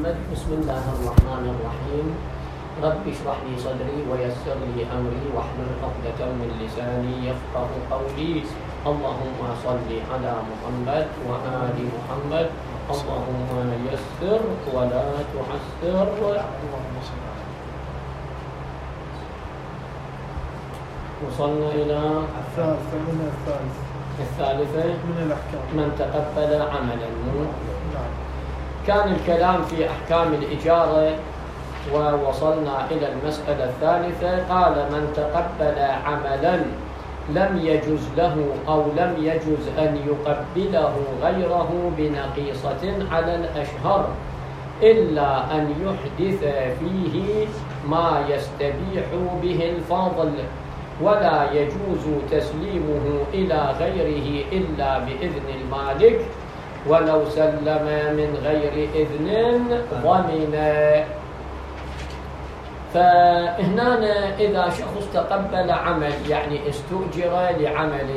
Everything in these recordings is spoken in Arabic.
محمد. بسم الله الرحمن الرحيم. رب اشرح لي صدري ويسر لي أمري واحلل عقدة من لساني يفقه قولي. اللهم صل على محمد وآل محمد. اللهم يسر ولا تعسر. وصلنا إلى الثالثة من الأحكام، من تقبل عملا. كان الكلام في أحكام الإجارة ووصلنا إلى المسألة الثالثة. قال من تقبل عملا لم يجز له أو لم يجز أن يقبله غيره بنقيصة على الأشهر إلا أن يحدث فيه ما يستبيح به الفاضل، ولا يجوز تسليمه إلى غيره إلا بإذن المالك، ولو سلم من غير إذن ضمن. فهنا إذا شخص تقبل عمل يعني استؤجر لعمل،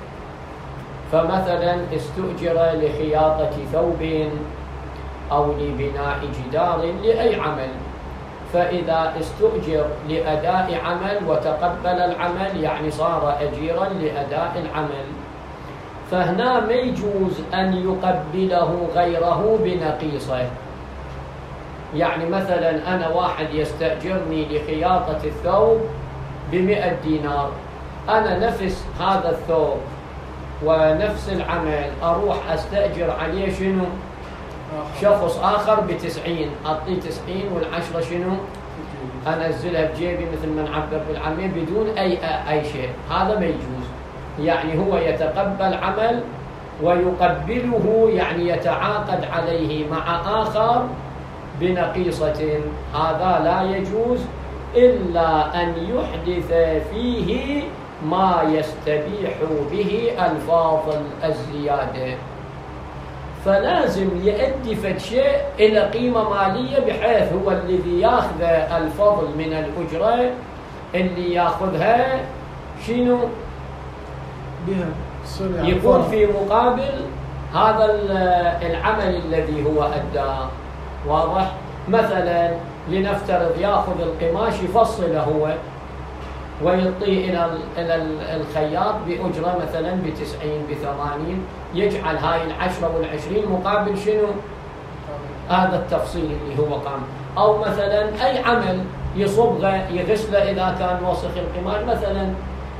فمثلا استؤجر لخياطة ثوب أو لبناء جدار لأي عمل، فإذا استؤجر لأداء عمل وتقبل العمل يعني صار أجيرا لأداء العمل، فهنا ما يجوز أن يقبله غيره بنقيصة. يعني مثلا أنا واحد يستأجرني لخياطة الثوب ب100 دينار، أنا نفس هذا الثوب ونفس العمل أروح أستأجر عليه شنو؟ شخص آخر ب90، أعطيه 90 والعشرة شنو؟ أنزلها بجيبي مثل ما نعبر بالعامية بدون أي شيء. هذا ما يجوز. يعني هو يتقبل عمل ويقبله، يعني يتعاقد عليه مع آخر بنقيصة، هذا لا يجوز إلا أن يحدث فيه ما يستبيح به الفاضل الزيادة. فلازم يؤدي فد شيء إلى قيمة مالية بحيث هو الذي ياخذ الفضل من الأجرة اللي ياخذها شنو بها يكون في مقابل هذا العمل الذي هو أداه. واضح؟ مثلا لنفترض ياخذ القماش يفصله هو ويعطيه إلى الخياط بأجرة مثلا ب90 ب80، يجعل هاي ال10 وال20 مقابل شنو؟ هذا التفصيل اللي هو قام. أو مثلا أي عمل يصبغه يغسله إذا كان وسخ القماش مثلا،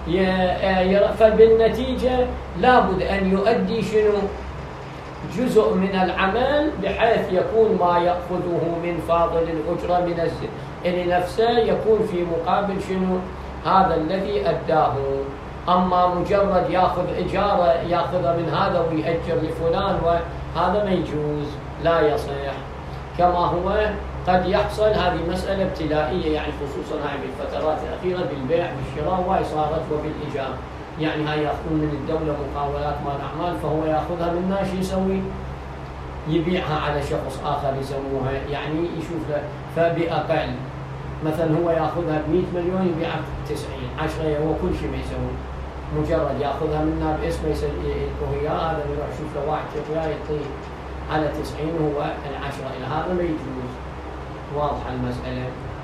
فبالنتيجة لابد أن يؤدي شنو؟ جزء من العمل بحيث يكون ما يأخذه من فاضل الأجرة من إلى نفسه يكون في مقابل شنو؟ هذا الذي أداه. أما مجرد يأخذ إجارة يأخذ من هذا ويأجر لفلان وهذا ما يجوز، لا يصح. كما هو قد يحصل هذه مسألة ابتلائية، يعني خصوصا هاي بالفترات الأخيرة بالبيع بالشراء واي صارت وبالإيجار. يعني هاي يأخذون من الدولة مقاولات مال أعمال، فهو يأخذها منا شو يسوي؟ يبيعها على شخص آخر يسموها، يعني يشوف له فبأقل. مثلا هو يأخذها ب100 مليون يبيعها ب90، 10 هو كل شيء ما يسوي، مجرد يأخذها منا باسمه يسوي إياه، هذا يروح يشوف له واحد وياه يعطيه على 90 وهو ال10 إلى هذا ما يجوز. واضحة المسألة.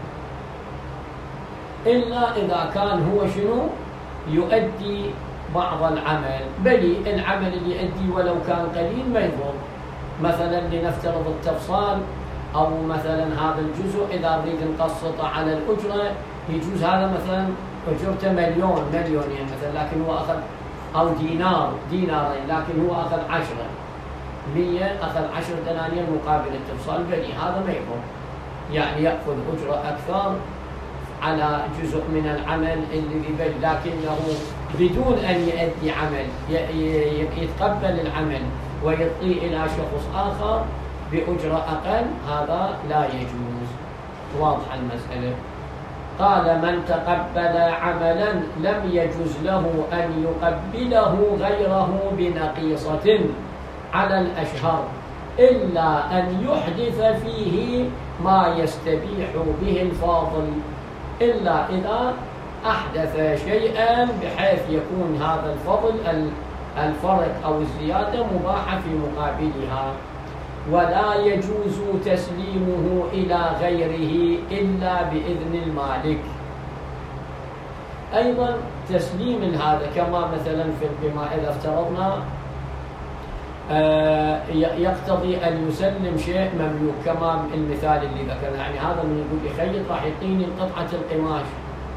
إلا إذا كان هو شنو؟ يؤدي بعض العمل، بل العمل اللي يؤدي ولو كان قليل ما يضر. مثلا لنفترض التفصال أو مثلا هذا الجزء إذا نريد نقسطه على الأجرة يجوز هذا مثلا أجرته مليونين مثلا، لكن هو أخذ أو دينارين لكن هو أخذ 10، 100 أخذ 10 دنانير مقابل التفصال، بلي هذا ما يضر. يعني يأخذ أجرة أكثر على جزء من العمل الذي بل، لكنه بدون أن يؤدي عمل يتقبل العمل ويعطيه إلى شخص آخر بأجرة أقل، هذا لا يجوز. واضح المسألة. قال من تقبل عملا لم يجز له أن يقبله غيره بنقيصة على الأشهر إلا أن يحدث فيه ما يستبيح به الفاضل، إلا إذا أحدث شيئا بحيث يكون هذا الفضل الفرق أو الزيادة مباحة في مقابلها. ولا يجوز تسليمه إلى غيره إلا بإذن المالك. أيضا تسليم هذا كما مثلا في القماء إذا افترضنا يقتضي أن يسلم شيء مملوك كما المثال اللي ذكرنا، يعني هذا من يقول يخيط راح يعطيني قطعة القماش،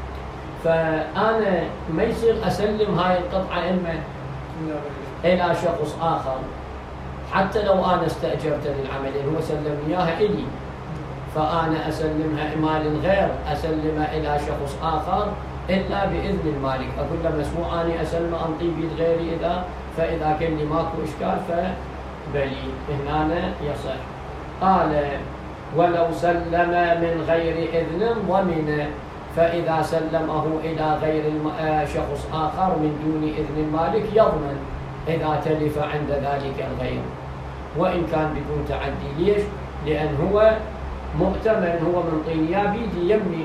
فأنا ما يصير أسلم هاي القطعة إلى شخص آخر حتى لو أنا استأجرت للعمل، هو سلم إياها إلي فأنا أسلمها ما للغير أسلمها إلى شخص آخر إلا بإذن المالك. أقول له مسموع أني أسلم أنطي بيد غيري فإذا كان لي ماكو إشكال فبلي هنا يصح. قال ولو سلم من غير إذن ضمن، فإذا سلمه إلى غير شخص آخر من دون إذن المالك يضمن إذا تلف عند ذلك الغير، وإن كان بدون تعدي. ليش؟ لأن هو مؤتمن، هو من طينيا بيدي يمي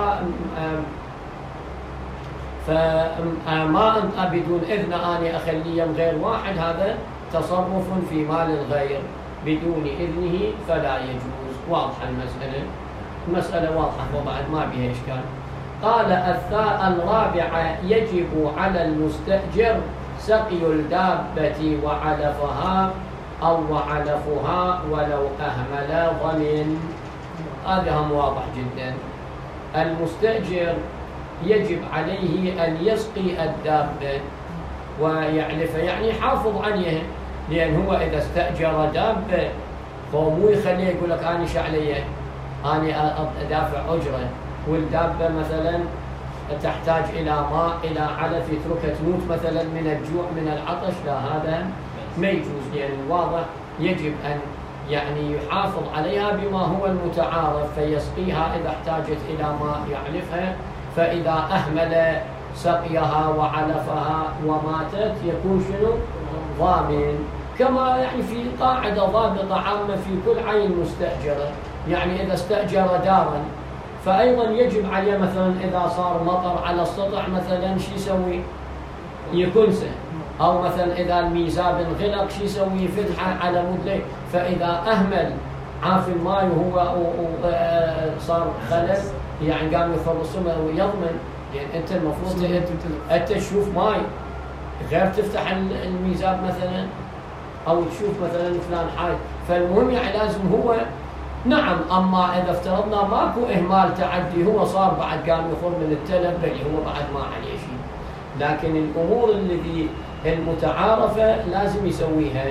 فما أنت بدون إذن أني أخليه غير واحد، هذا تصرف في مال الغير بدون إذنه فلا يجوز. واضحة المسألة واضحة وبعد ما بها إشكال. قال الرابعة يجب على المستأجر سقي الدابة وعلفها أو وعلفها ولو أهمل ضمن. هذا هم واضح جدا. المستأجر يجب عليه أن يسقي الدابة ويعلفها، يعني يحافظ عليها، لأن هو إذا استأجر دابة فهو مو يخليه يقول لك أنا شعلية أنا أدافع أجرة، والدابة مثلا تحتاج إلى ماء إلى علف يتركها تموت مثلا من الجوع من العطش، لا هذا ما يجوز. يعني واضح يجب أن يعني يحافظ عليها بما هو المتعارف، فيسقيها إذا احتاجت إلى ماء يعلفها، فإذا أهمل سقيها وعلفها وماتت يكون شنو؟ ضامن. كما يعني في قاعدة ضابطة عامة في كل عين مستأجرة، يعني إذا استأجر دارا فأيضا يجب عليه مثلا إذا صار مطر على السطح مثلا شو يسوي؟ يكنسه، أو مثلا إذا الميزاب انغلق شو يسوي؟ يفتحه على مدلي، فإذا أهمل عاف الماء وهو صار خلل يعني قام يخلصه ويضمن. يعني أنت المفروض أنت تشوف ماي غير تفتح الميزاب مثلا أو تشوف مثلا فلان حاجة، فالمهم يعني لازم هو نعم. أما إذا افترضنا ماكو إهمال تعدي هو صار بعد قام يخر من التلف بل هو بعد ما عليه شيء، لكن الأمور التي المتعارفة لازم يسويها.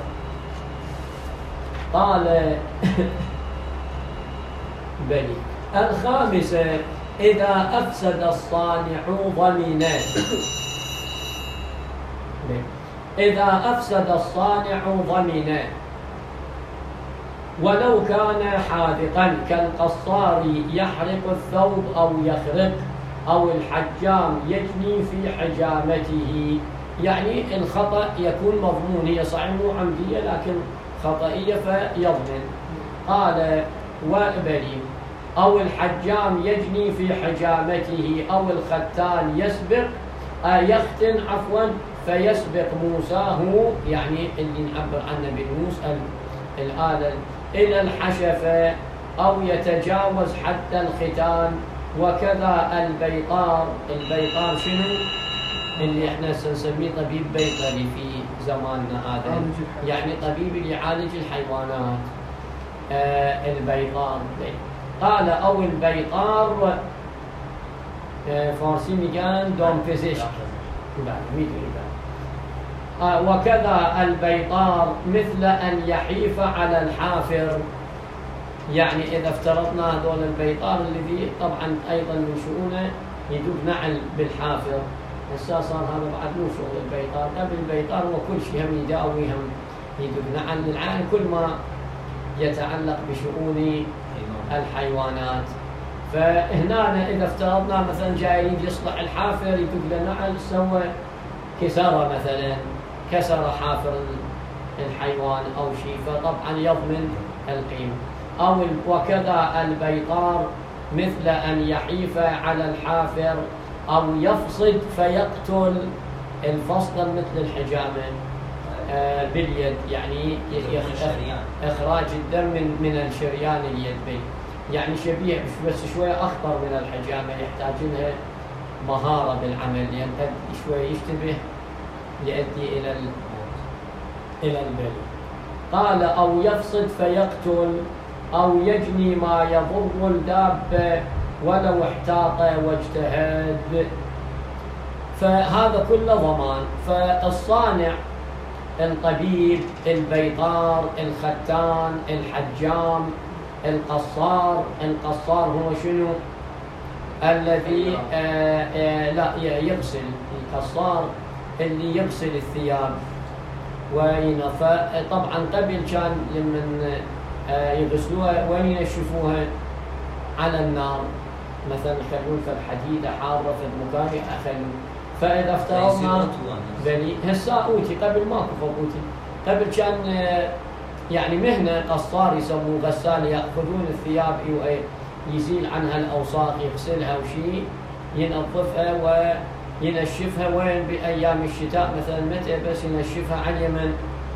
قال بلي. الخامسة إذا أفسد الصانع ضمن. إذا أفسد الصانع ضمن ولو كان حاذقا كالقصار يحرق الثوب أو يخرق، أو الحجام يجني في حجامته، يعني الخطأ يكون مضمون، هي صحيح مو عمدية لكن خطئية فيضمن. قال وبلي. أو الحجام يجني في حجامته، أو الختان يسبق يختن عفوا فيسبق موساه، يعني اللي نعبر عنه بالموس الآلة إلى الحشفة، أو يتجاوز حد الختان. وكذا البيطار. البيطار شنو؟ اللي احنا سنسميه طبيب بيطري في زماننا هذا، يعني طبيب اللي يعالج الحيوانات. البيطار. قال أو البيطار فارسي ميجان دوم فيزيشك. وكذا البيطار مثل أن يحيف على الحافر، يعني إذا افترضنا هذول البيطار الذي طبعا أيضا من شؤونه يدوب نعل بالحافر، هسه صار هذا بعد مو شغل البيطار. قبل البيطار وكل شيء هم يداوي هم يدوب نعل للعين كل ما يتعلق بشؤون الحيوانات. فهنا إذا افترضنا مثلا جاي يصلح الحافر يدوب له نعل، سوى كسر مثلا كسر حافر الحيوان أو شيء، فطبعا يضمن القيمة. أو وكذا البيطار مثل أن يحيف على الحافر أو يفصد فيقتل. الفصد مثل الحجامة، باليد، يعني إخراج الدم من الشريان اليدين، يعني شبيه بس شوية أخطر من الحجامة، يحتاج لها مهارة بالعمل، لأن قد شوية يشتبه يؤدي إلى البلي. قال أو يفصد فيقتل أو يجني ما يضر الدابة ولو احتاط واجتهد، فهذا كله ضمان. فالصانع، الطبيب، البيطار، الختان، الحجام، القصار هو شنو؟ الذي لا يغسل، القصار اللي يغسل الثياب وينفى. طبعا قبل كان لمن يغسلوها وين ينشفوها؟ على النار مثلا، يخلون في الحديدة حارة في المكان يخلون. فإذا افترضنا بني هسا أوتي، قبل ماكو أوتي، قبل كان يعني مهنة قصار يسموه غسال، يأخذون الثياب ويزيل عنها الأوساخ، يغسلها وشي، ينظفها وينشفها. وين؟ بأيام الشتاء مثلا، متى بس ينشفها على اليمن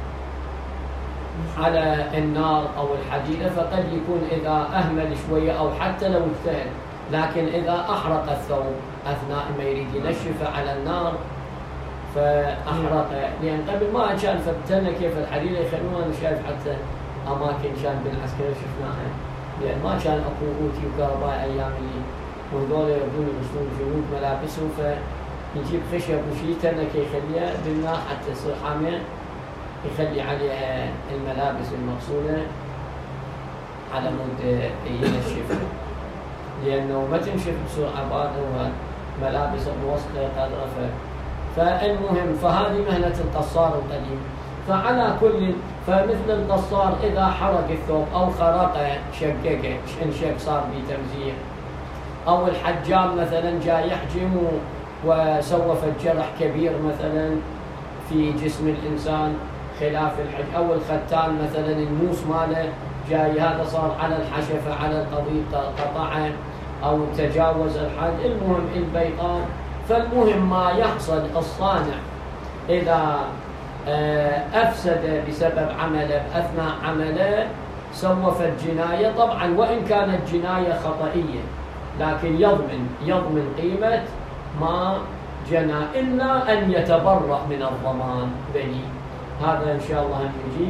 على النار أو الحديدة. فقد يكون إذا أهمل شوية أو حتى لو اجتهد، لكن إذا أحرق الثوب أثناء ما يريد ينشفه على النار فأحرق، لأن قبل ما كان فتنا كيف الحديدة يخلوها. أنا شايف حتى أماكن كان بالعسكرية شفناها، لأن ما كان أكو أوتي وكهرباء أيام اللي وهذول يردون يغسلون جنود ملابسهم، فيجيب خشب وشي تنك يخليها بالماء حتى تصير حامية، يخلي عليها الملابس المغسولة على مود ينشفها، لأنه ما تنشف بسرعة بعد وملابس موسخة قدرة. فالمهم، فهذه مهنة القصار القديم. فعلى كل، فمثل القصار إذا حرق الثوب أو خرقه شققه انشق صار بتمزيق، أو الحجام مثلا جاي يحجم وسوى جرح كبير مثلا في جسم الإنسان خلاف الحج، أو الختان مثلا الموس ماله جاي هذا صار على الحشفة على القضيب قطعه أو تجاوز الحد. المهم البيطان. فالمهم ما يحصل الصانع إذا أفسد بسبب عمله أثناء عمله سوف الجناية، طبعا وإن كانت جناية خطئية لكن يضمن قيمة ما جنى، إلا أن يتبرأ من الضمان بني. هذا إن شاء الله نجي.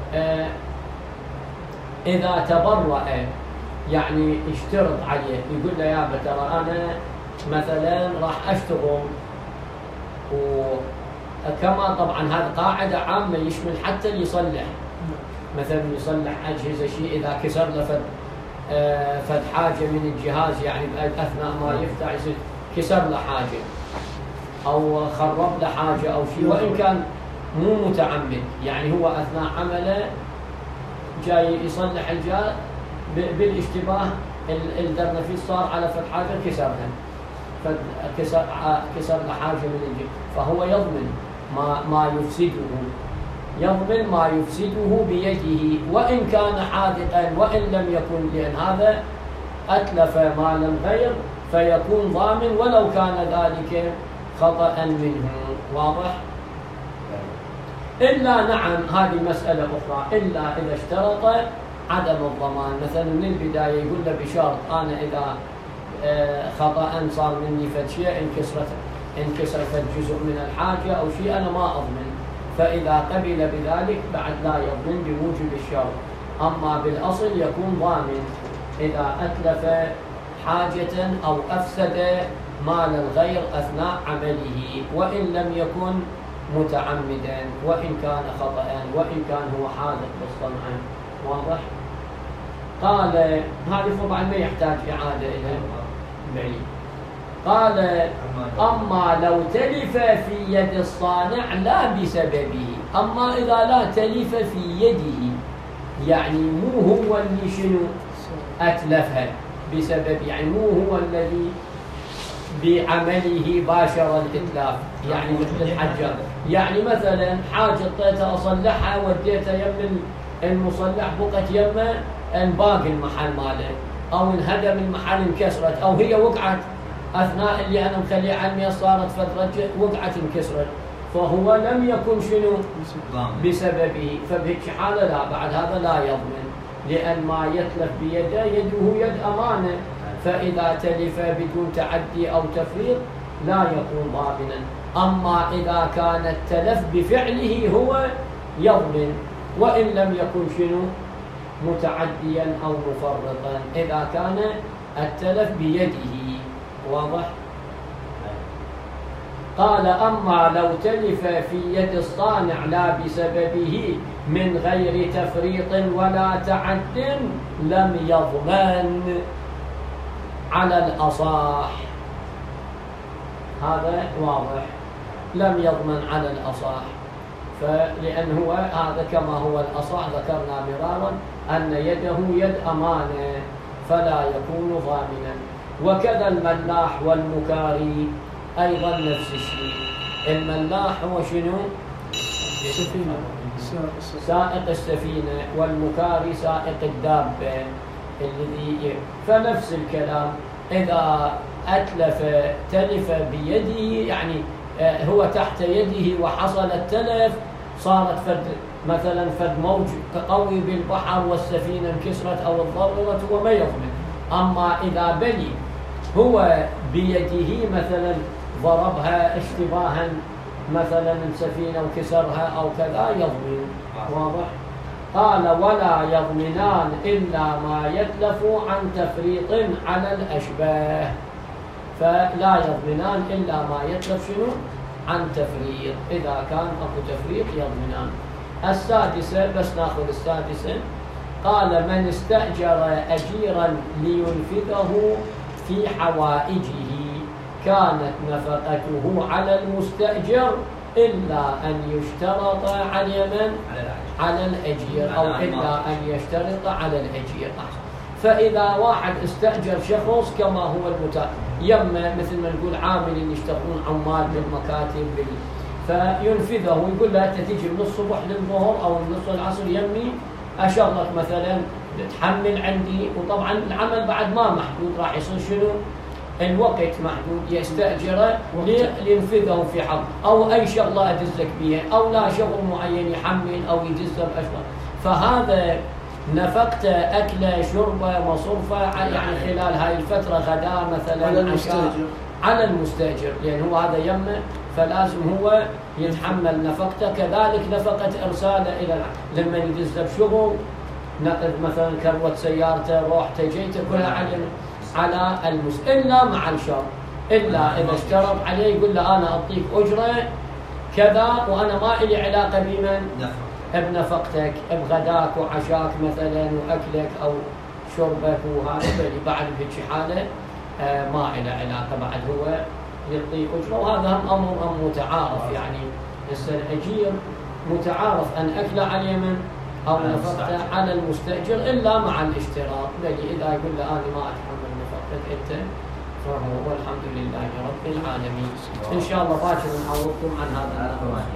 إذا تبرأ يعني اشترط عليه، يقول له يا ترى أنا مثلا راح أشتغل، وكما طبعا هذه قاعدة عامة يشمل حتى اللي يصلح، مثلا يصلح أجهزة شيء، إذا كسر له فد حاجة من الجهاز، يعني أثناء ما يفتح يصير كسر له حاجة أو خرب له حاجة أو شيء، وإن كان مو متعمد، يعني هو أثناء عمله جاي يصلح الجهاز بالاشتباه الدرنفيس صار على فد حاجة كسرها، كسر له حاجة من الجهاز، فهو يضمن ما يفسده بيده، وإن كان حاذقا وإن لم يكن، لأن هذا أتلف مالا غير فيكون ضامن ولو كان ذلك خطأ منه. واضح؟ إلا نعم، هذه مسألة أخرى، إلا إذا اشترط عدم الضمان، مثلا من البداية يقول له بشرط أنا إذا خطأ صار مني فد شيء انكسرت جزء من الحاجة أو شيء أنا ما أضمن، فإذا قبل بذلك بعد لا يضمن بوجود الشرط. أما بالأصل يكون ضامن إذا أتلف حاجة أو أفسد مال الغير أثناء عمله، وإن لم يكن متعمدا، وإن كان خطأ، وإن كان هو حاذق بالصنع. واضح؟ قال هذه طبعا ما يحتاج إعادة إلى بعيد. قال أما لو تلف في يد الصانع لا بسببه، أما إذا لا تلف في يده، يعني مو هو اللي شنو أتلفها بسبب، يعني مو هو الذي بعمله باشر الإتلاف، يعني مثل الحجر، يعني مثلا حاجة طيتها أصلحها وديتها يم المصلح بقت يمه باقي المحل ماله، أو انهدم المحل انكسرت، أو هي وقعت أثناء اللي أنا مخليها عني صارت فترة وقعت انكسرت، فهو لم يكن شنو ضامن. بسببه، فبهيك حالة لا، بعد هذا لا يضمن، لأن ما يتلف بيده يده يد أمانة، فإذا تلف بدون تعدي أو تفريط لا يكون ضامنا. أما إذا كان التلف بفعله هو يضمن، وإن لم يكن شنو متعديا أو مفرطا، إذا كان التلف بيده. واضح؟ قال أما لو تلف في يد الصانع لا بسببه من غير تفريط ولا تعد لم يضمن على الأصح. هذا واضح، لم يضمن على الأصح، فلأن هو هذا كما هو الأصح ذكرنا مرارا أن يده يد أمانة فلا يكون ضامنا. وكذا الملاح والمكاري أيضا نفس الشيء. الملاح هو شنو؟ السفينة، سائق السفينة، والمكاري سائق الدابة الذي، فنفس الكلام. إذا أتلف تلف بيده، يعني هو تحت يده وحصل التلف، صارت مثلا فد موج قوي بالبحر والسفينة انكسرت أو اتضررت، هو ما يضمن. أما إذا بلي هو بيده مثلا ضربها اشتباها مثلا السفينة وكسرها أو كذا يضمن. واضح؟ قال ولا يضمنان إلا ما يتلف عن تفريط على الأشباه، فلا يضمنان إلا ما يتلف شنو عن تفريط، إذا كان أكو تفريط يضمنان. السادسة، بس ناخذ السادسة. قال من استأجر أجيرا لينفذه في حوائجه كانت نفقته على المستأجر إلا أن يشترط على من؟ على الأجير، أو إلا أن يشترط على الأجير. فإذا واحد استأجر شخص كما هو يما مثل ما نقول عامل اللي يشتغلون عمال بالمكاتب فينفذه، يقول له أنت تجي من الصبح للظهر أو من نصف العصر يمي أشغلك مثلا تحمل عندي، وطبعا العمل بعد ما محدود، راح يصير شنو الوقت محدود، يستأجره لينفذه في حق، أو أي شغلة أدزك بها، أو لا شغل معين يحمل أو يدزه بأشغال. فهذا نفقته أكله شربه مصروفه يعني خلال هاي الفترة، غداء مثلا على المستأجر، على المستأجر، لأن هو هذا يمه فلازم هو يتحمل نفقته. كذلك نفقة إرساله إلى لما يدز بشغل نقد مثلا كروة سيارته روحته جيته كلها على إلا مع الشرط، إلا إذا اشترط عليه يقول له أنا أعطيك أجرة كذا وأنا ما إلي علاقة بمن؟ بنفقتك، بغداك وعشاك مثلا وأكلك أو شربك، وهذا بعد بهيك حالة ما إلى علاقة، بعد هو يعطي أجرة. وهذا هم أمر متعارف، يعني الأجير متعارف أن أكل على من أو نفقته على المستأجر إلا مع الاشتراط، بل إذا يقول له أنا ما أتحمل نفقتك أنت فهو. والحمد لله رب العالمين. إن شاء الله باكر نعوضكم عن هذا.